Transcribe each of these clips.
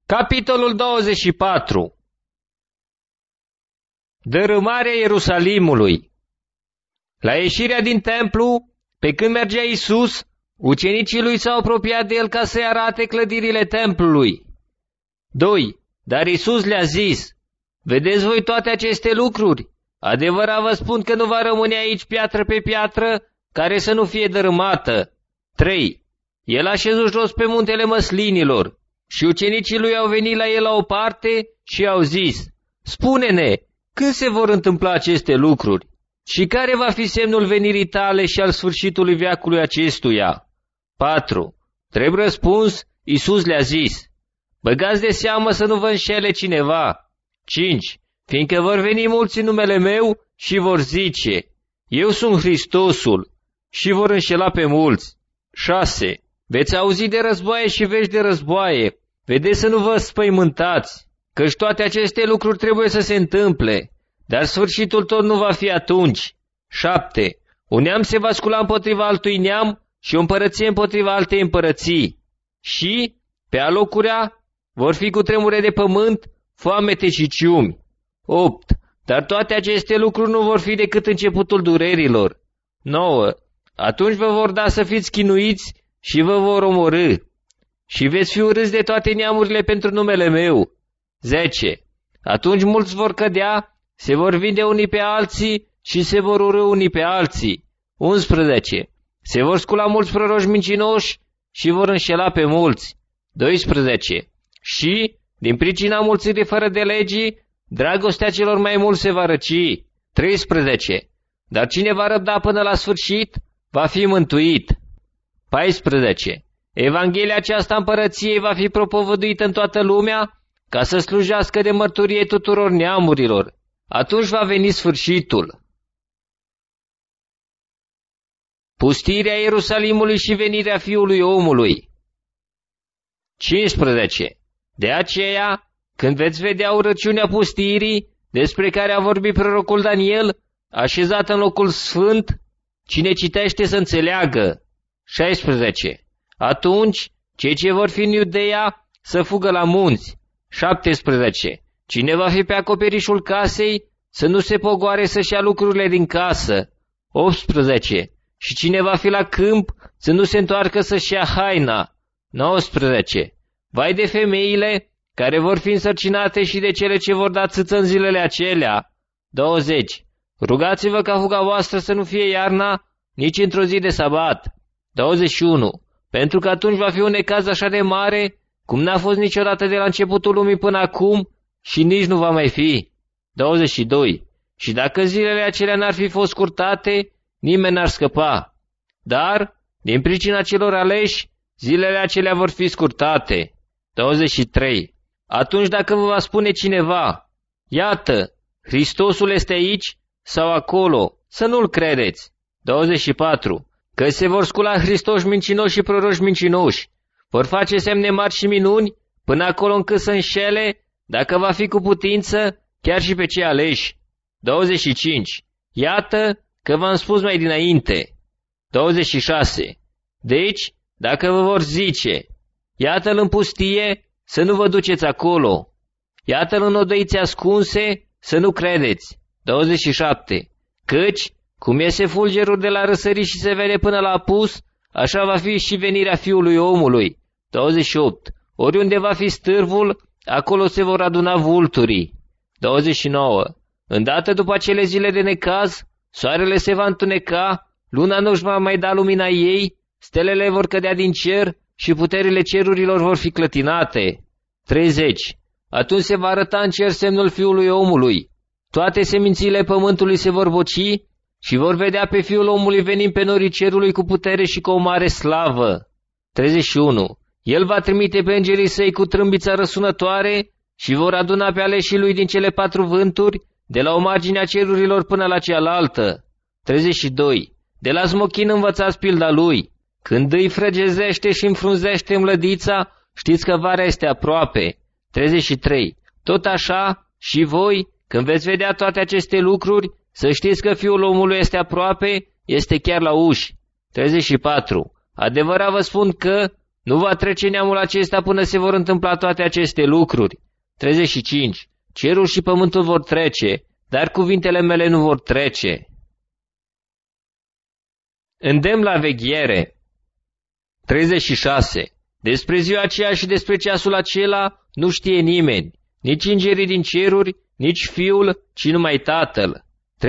Capitolul 24. Dărâmarea Ierusalimului. La ieșirea din templu, pe când mergea Iisus, ucenicii lui s-au apropiat de el ca să-i arate clădirile templului. 2. Dar Iisus le-a zis: vedeți voi toate aceste lucruri? Adevărat vă spun că nu va rămâne aici piatră pe piatră care să nu fie dărâmată. 3. El a șezut jos pe muntele Măslinilor și ucenicii lui au venit la el la o parte și au zis: spune-ne, când se vor întâmpla aceste lucruri? Și care va fi semnul venirii tale și al sfârșitului veacului acestuia? 4. Drept răspuns, Iisus le-a zis: băgați de seamă să nu vă înșele cineva. 5. Fiindcă vor veni mulți în numele meu și vor zice: eu sunt Hristosul, și vor înșela pe mulți. 6. Veți auzi de războaie și vești de războaie. Vedeți să nu vă spăimântați, căci toate aceste lucruri trebuie să se întâmple, dar sfârșitul tot nu va fi atunci. 7. Un neam se va scula împotriva altui neam și o împărăție împotriva altei împărății. Și, pe alocurea, vor fi cutremure de pământ, foamete și ciumi. 8. Dar toate aceste lucruri nu vor fi decât începutul durerilor. 9. Atunci vă vor da să fiți chinuiți și vă vor omorî. Și veți fi urâți de toate neamurile pentru numele meu. 10. Atunci mulți vor cădea, se vor vinde unii pe alții și se vor urî unii pe alții. 11. Se vor scula mulți proroși mincinoși și vor înșela pe mulți. 12. Și, din pricina mulțirii fără de legii, dragostea celor mai mulți se va răci. 13. Dar cine va răbda până la sfârșit, va fi mântuit. 14. Evanghelia aceasta împărăției va fi propovăduită în toată lumea, ca să slujească de mărturie tuturor neamurilor. Atunci va veni sfârșitul. Pustirea Ierusalimului și venirea Fiului Omului. 15. De aceea, când veți vedea urăciunea pustirii, despre care a vorbit prorocul Daniel, așezat în locul sfânt, cine citește să înțeleagă. 16. Atunci, cei ce vor fi în Iudeea să fugă la munți. 17. Cine va fi pe acoperișul casei, să nu se pogoare să-și ia lucrurile din casă. 18. Și cine va fi la câmp, să nu se întoarcă să-și ia haina. 19. Vai de femeile care vor fi însărcinate și de cele ce vor da țâță în zilele acelea. 20. Rugați-vă ca fuga voastră să nu fie iarna, nici într-o zi de sabat. 21. Pentru că atunci va fi un necaz așa de mare, cum n-a fost niciodată de la începutul lumii până acum și nici nu va mai fi. 22. Și dacă zilele acelea n-ar fi fost scurtate, nimeni n-ar scăpa. Dar, din pricina celor aleși, zilele acelea vor fi scurtate. 23. Atunci dacă vă va spune cineva: iată, Hristosul este aici sau acolo, să nu-l credeți. 24. Că se vor scula Hristoși mincinoși și proroși mincinoși. Vor face semne mari și minuni, până acolo încât să înșele, dacă va fi cu putință, chiar și pe cei aleși. 25. Iată că v-am spus mai dinainte. 26. Deci, dacă vă vor zice: iată-l în pustie, să nu vă duceți acolo. Iată-l în odăițe ascunse, să nu credeți. 27. Căci, cum iese fulgerul de la răsărit și se vede până la apus, așa va fi și venirea Fiului Omului. 28. Oriunde va fi stârvul, acolo se vor aduna vulturii. 29. Îndată după acele zile de necaz, soarele se va întuneca, luna nu-și va mai da lumina ei, stelele vor cădea din cer și puterile cerurilor vor fi clătinate. 30. Atunci se va arăta în cer semnul Fiului Omului. Toate semințiile pământului se vor boci și vor vedea pe Fiul Omului venind pe norii cerului cu putere și cu o mare slavă. 31. El va trimite pe îngerii săi cu trâmbița răsunătoare și vor aduna pe aleșii lui din cele 4 vânturi, de la o margine a cerurilor până la cealaltă. 32. De la smochin învățați pilda lui. Când îi frăgezește și înfrunzește mlădița, știți că vara este aproape. 33. Tot așa, și voi, când veți vedea toate aceste lucruri, să știți că Fiul Omului este aproape, este chiar la uși. 34. Adevărat vă spun că, Nu va trece neamul acesta până se vor întâmpla toate aceste lucruri. 35. Cerul și pământul vor trece, dar cuvintele mele nu vor trece. Îndemn la veghere. 36. Despre ziua aceea și despre ceasul acela nu știe nimeni, nici îngerii din ceruri, nici Fiul, ci numai Tatăl.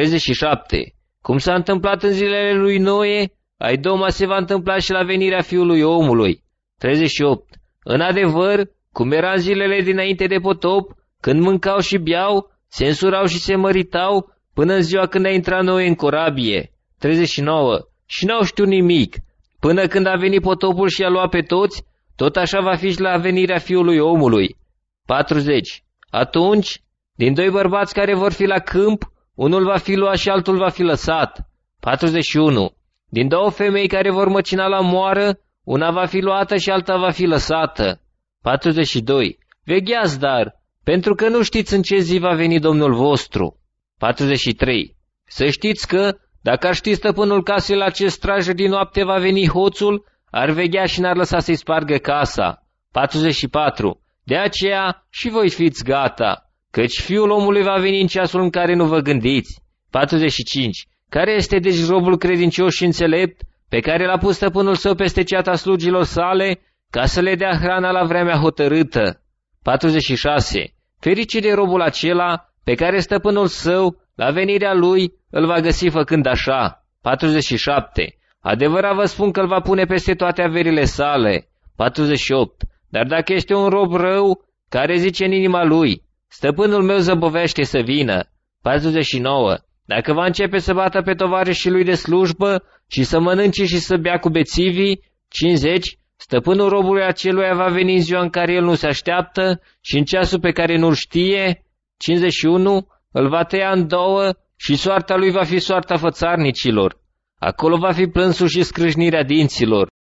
37. Cum s-a întâmplat în zilele lui Noe, ai doma se va întâmpla și la venirea Fiului Omului. 38. În adevăr, cum era în zilele dinainte de potop, când mâncau și beau, se însurau și se măritau, până în ziua când a intrat Noe în corabie. 39. Și n-au știut nimic, până când a venit potopul și a luat pe toți, tot așa va fi și la venirea Fiului Omului. 40. Atunci, din doi bărbați care vor fi la câmp, unul va fi luat și altul va fi lăsat. 41. Din două femei care vor măcina la moară, una va fi luată și alta va fi lăsată. 42. Vegheați dar, pentru că nu știți în ce zi va veni Domnul vostru. 43. Să știți că, dacă ar ști stăpânul casei la ce strajă din noapte va veni hoțul, ar veghea și n-ar lăsa să-i spargă casa. 44. De aceea și voi fiți gata, căci Fiul omului va veni în ceasul în care nu vă gândiți. 45. Care este deci robul credincios și înțelept, pe care l-a pus stăpânul său peste ceata slugilor sale, ca să le dea hrana la vremea hotărâtă? 46. Fericit de robul acela, pe care stăpânul său, la venirea lui, îl va găsi făcând așa. 47. Adevărat vă spun că îl va pune peste toate averile sale. 48. Dar dacă este un rob rău, care zice în inima lui, stăpânul meu zăbovește să vină. 49. Dacă va începe să bată pe tovarășii lui de slujbă și să mănânce și să bea cu bețivii. 50. Stăpânul robului aceluia va veni în ziua în care el nu se așteaptă și în ceasul pe care nu-l știe. 51. Îl va tăia în două și soarta lui va fi soarta fățarnicilor. Acolo va fi plânsul și scrâșnirea dinților.